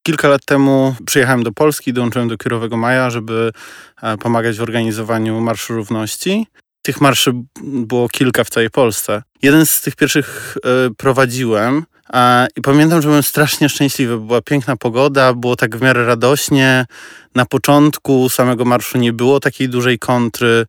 Kilka lat temu przyjechałem do Polski, dołączyłem do Kirowego Maja, żeby pomagać w organizowaniu Marszu Równości. Tych marszy było kilka w całej Polsce. Jeden z tych pierwszych prowadziłem i pamiętam, że byłem strasznie szczęśliwy. Była piękna pogoda, było tak w miarę radośnie. Na początku samego marszu nie było takiej dużej kontry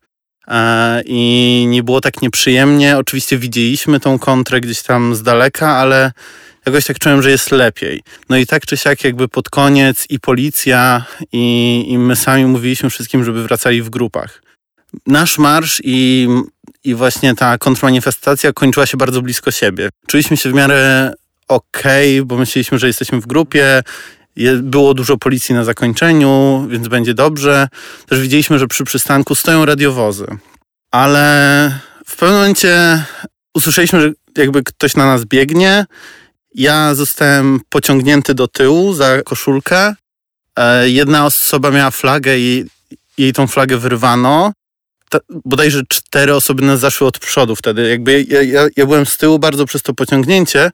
i nie było tak nieprzyjemnie. Oczywiście widzieliśmy tą kontrę gdzieś tam z daleka, ale jakoś tak czułem, że jest lepiej. No i tak czy siak jakby pod koniec i policja i my sami mówiliśmy wszystkim, żeby wracali w grupach. Nasz marsz i właśnie ta kontrmanifestacja kończyła się bardzo blisko siebie. Czuliśmy się w miarę okej, bo myśleliśmy, że jesteśmy w grupie. Było dużo policji na zakończeniu, więc będzie dobrze. Też widzieliśmy, że przy przystanku stoją radiowozy. Ale w pewnym momencie usłyszeliśmy, że jakby ktoś na nas biegnie. Ja zostałem pociągnięty do tyłu za koszulkę. Jedna osoba miała flagę i jej tą flagę wyrwano. Bodajże 4 osoby nas zaszły od przodu wtedy. Jakby ja byłem z tyłu bardzo przez to pociągnięcie,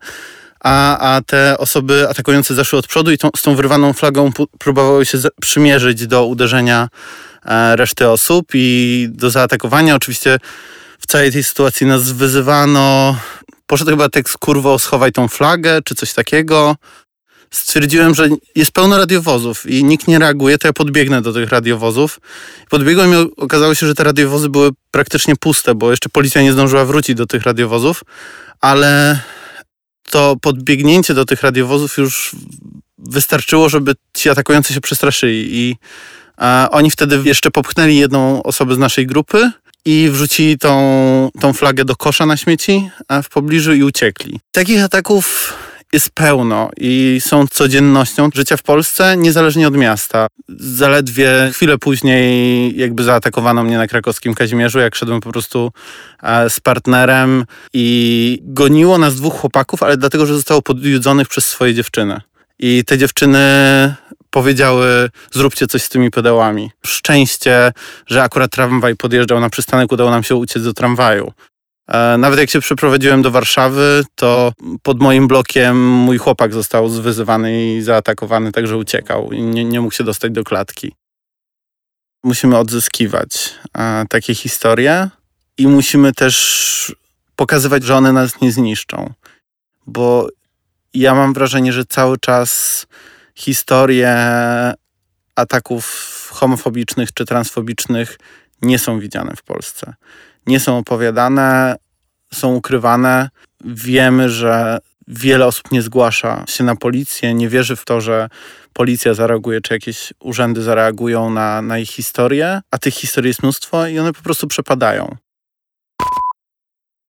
a te osoby atakujące zaszły od przodu i z tą wyrwaną flagą próbowały się przymierzyć do uderzenia reszty osób i do zaatakowania. Oczywiście w całej tej sytuacji nas wyzywano. Poszedł chyba tekst: kurwo, schowaj tą flagę, czy coś takiego. Stwierdziłem, że jest pełno radiowozów i nikt nie reaguje, to ja podbiegnę do tych radiowozów. Podbiegłem i okazało się, że te radiowozy były praktycznie puste, bo jeszcze policja nie zdążyła wrócić do tych radiowozów, ale to podbiegnięcie do tych radiowozów już wystarczyło, żeby ci atakujący się przestraszyli i oni wtedy jeszcze popchnęli jedną osobę z naszej grupy i wrzucili tą flagę do kosza na śmieci w pobliżu i uciekli. Takich ataków jest pełno i są codziennością życia w Polsce, niezależnie od miasta. Zaledwie chwilę później jakby zaatakowano mnie na krakowskim Kazimierzu, jak szedłem po prostu z partnerem i goniło nas 2 chłopaków, ale dlatego, że zostało podjudzonych przez swoje dziewczyny. I te dziewczyny powiedziały: zróbcie coś z tymi pedałami. Szczęście, że akurat tramwaj podjeżdżał na przystanek, udało nam się uciec do tramwaju. Nawet jak się przeprowadziłem do Warszawy, to pod moim blokiem mój chłopak został zwyzywany i zaatakowany, także uciekał i nie mógł się dostać do klatki. Musimy odzyskiwać takie historie i musimy też pokazywać, że one nas nie zniszczą. Bo ja mam wrażenie, że cały czas historie ataków homofobicznych czy transfobicznych nie są widziane w Polsce. Nie są opowiadane, są ukrywane. Wiemy, że wiele osób nie zgłasza się na policję, nie wierzy w to, że policja zareaguje, czy jakieś urzędy zareagują na ich historię, a tych historii jest mnóstwo i one po prostu przepadają.